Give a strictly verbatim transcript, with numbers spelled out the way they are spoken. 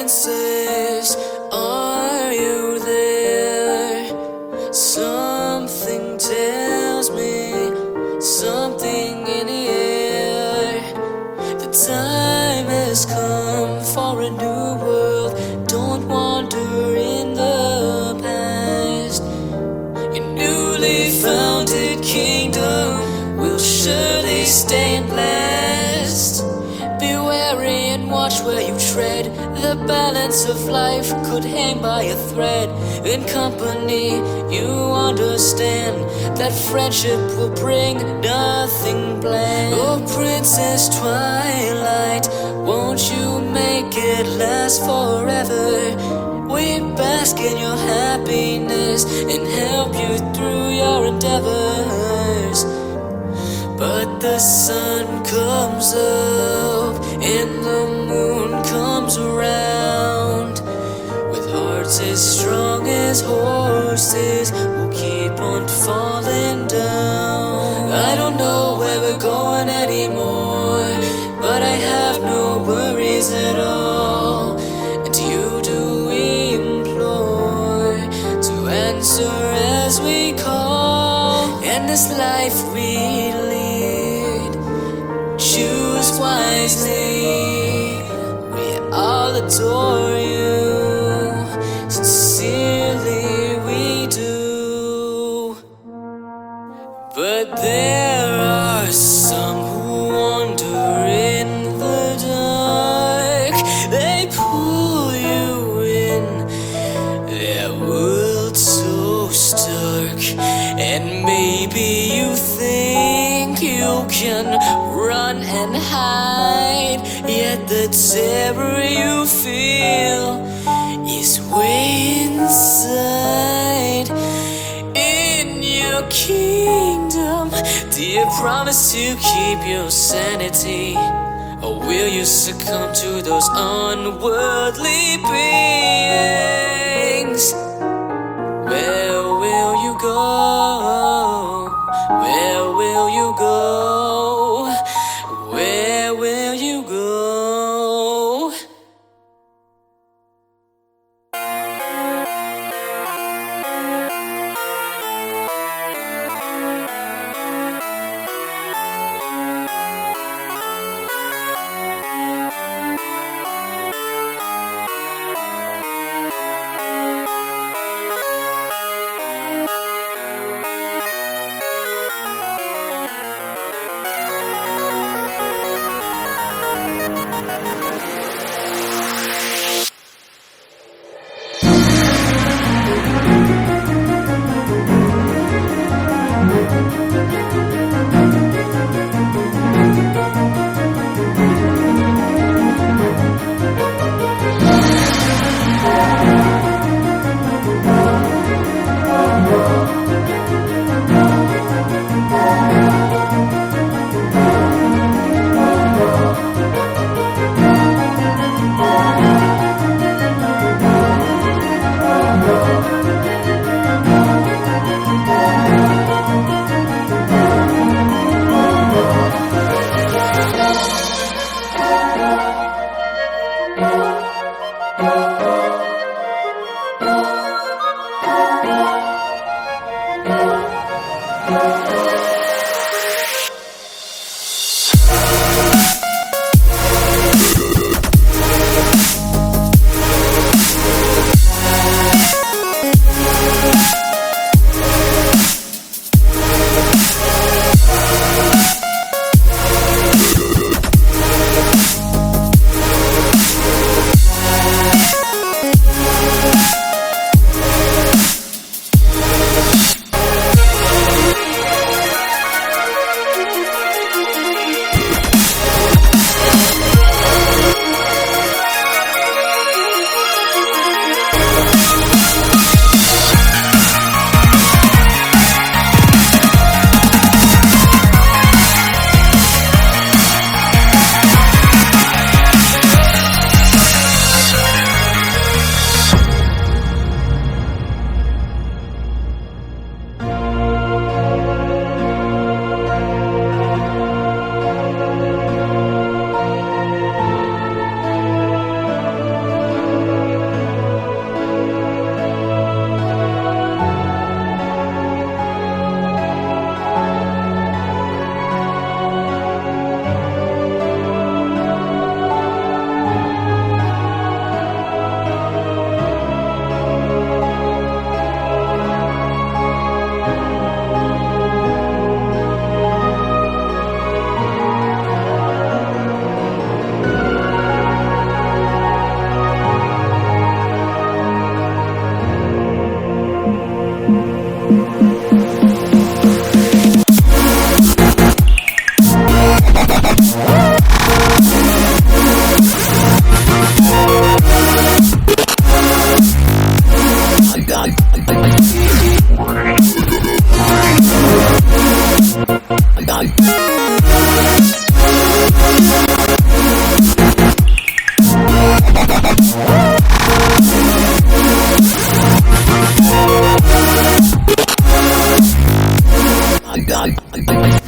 princess, are you there? Something tells me, something in the air. The time has come for a new world. Don't wander in the past. Your newly founded kingdom will surely stay and last. Be wary and watch where you tread. The balance of life could hang by a thread. In company, you understand that friendship will bring nothing bland. Oh, Princess Twilight, won't you make it last forever? We bask in your happiness and help you through your endeavors. But the sun comes up and the moon comes around. With hearts as strong as horses, we'll keep on falling down. I don't know where we're going anymore, but I have no worries at all. And you do we implore to answer as we call. And this life we lead, choose wisely. We all adore you, sincerely we do. But there are some who wander in the dark. They pull you in, their world so stark. And maybe you think you can run and hide, yet the terror you feel is way inside. In your kingdom, do you promise to keep your sanity? Or will you succumb to those unworldly beings? Where will you go? Where will you go? Where will you go? I got, I got,